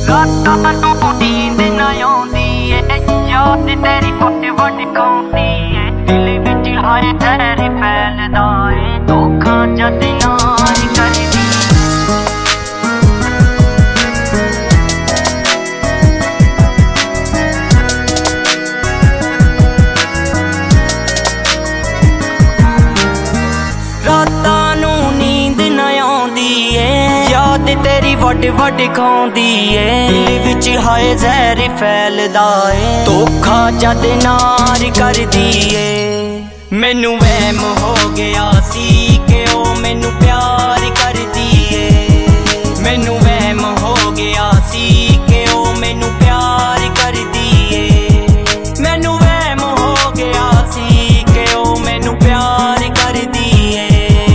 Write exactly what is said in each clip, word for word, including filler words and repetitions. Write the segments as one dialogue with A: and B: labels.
A: ਰਾਤਾਂ ਨੂੰ ਨੀਂਦ ਨਾ ਆਉਂਦੀ ਏ, ਯਾਦ ਤੇਰੀ ਵੱਟ ਵੱਟ ਖਾਉਂਦੀ ਏ। ਦਿਲ ਵਿੱਚ ਹਾਏ ਜ਼ਹਿਰ ਫੈਲਦਾ ਏ, ਧੋਖਾ ਜਦ ਨਾਰ ਕਰਦੀ। ਰਾਤਾਂ ਨੂੰ ਨੀਂਦ ਨਾ ਆਉਂਦੀ ਏ, ਯਾਦ ਤੇਰੀ ਵੱਡ ਵੱਡ ਖਾਉਂਦੀ ਏ। ਦਿਲ ਵਿੱਚ ਹਾਏ ਜ਼ਹਿਰ ਫੈਲਦਾ ਏ, ਧੋਖਾ ਜਦ ਨਾਰ ਕਰਦੀ ਏ। ਮੈਨੂੰ ਵਹਿਮ ਹੋ ਗਿਆ ਸੀ ਕਿ ਉਹ ਮੈਨੂੰ ਪਿਆਰ ਕਰਦੀ ਏ। ਮੈਨੂੰ ਵਹਿਮ ਹੋ ਗਿਆ ਸੀ ਕਿ ਉਹ ਮੈਨੂੰ ਪਿਆਰ ਕਰਦੀ ਏ। ਮੈਨੂੰ ਵਹਿਮ ਹੋ ਗਿਆ ਸੀ ਕਿ ਉਹ ਮੈਨੂੰ ਪਿਆਰ ਕਰਦੀ ਏ।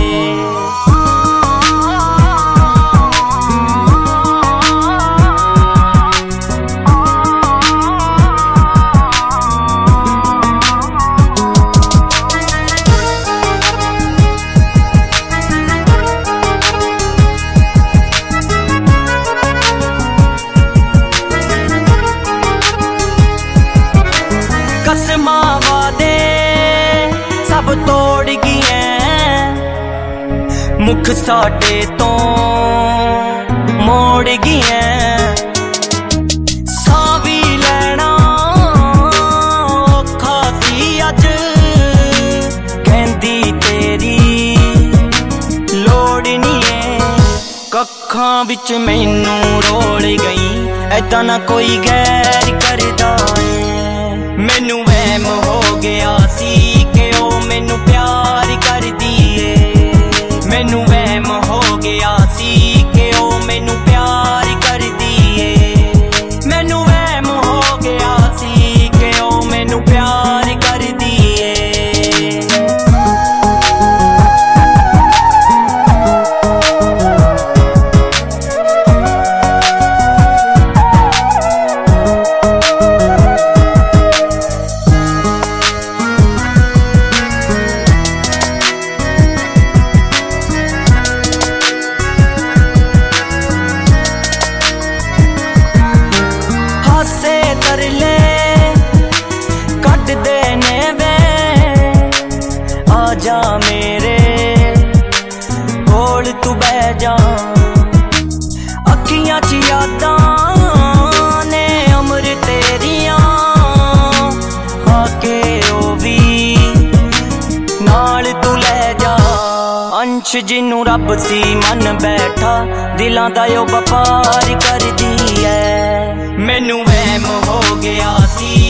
A: ਕਸਮਾਂ ਵਾਦੇ ਸਭ ਤੋੜ ਗਈਆਂ, ਮੁਖ ਸਾਡੇ ਤੋਂ ਮੋੜ ਗਈਆਂ। ਸਾਹ ਵੀ ਲੈਣਾ ਔਖਾ ਸੀ ਅੱਜ, ਕਹਿੰਦੀ ਤੇਰੀ ਲੋੜ ਨੀ ਏ। ਕੱਖਾਂ ਵਿੱਚ ਮੈਨੂੰ ਰੋਲ ਗਈ, ਏਦਾਂ ਨਾ ਕੋਈ ਗੈਰ ਕਰਦਾ ਏ। ਮੈਨੂੰ ਵਹਿਮ ਹੋ ਗਿਆ ਸੀ ਕਿ ਉਹ ਮੈਨੂੰ ਪਿਆਰ ਕਰਦੀ ਏ। ਮੈਨੂੰ ਵਹਿਮ ਹੋ ਗਿਆ ਸੀ ਕਿ ਉਹ ਮੈਨੂੰ ਪਿਆਰ ਕਰਦੀ ਏ। ਮੈਨੂੰ ਵਹਿਮ ਹੋ ਗਿਆ ਸੀ ਕਿ ਉਹ ਮੈਨੂੰ ਪਿਆਰ ਕਰਦੀ ਏ। ਤਰਲੇ ਕੱਢਦੇ ਨੇ ਵੇ, ਆ ਜਾ ਮੇਰੇ ਕੋਲ ਤੂੰ ਬਹਿ ਜਾ। ਅੱਖੀਆਂ 'ਚ ਯਾਦਾਂ ਨੇ ਅਮਰ ਤੇਰੀਆਂ, ਆ ਕੇ ਉਹ ਵੀ ਨਾਲ ਤੂੰ ਲੈ ਜਾ। ਅੰਸ਼ ਜਿਹਨੂੰ ਰੱਬ ਸੀ ਮਨ ਬੈਠਾ, ਦਿਲਾਂ ਦਾ ਉਹ ਵਪਾਰ ਕਰਦੀ ਐ। ਮੈਨੂੰ ਵਹਿਮ ਹੋ ਗਿਆ ਸੀ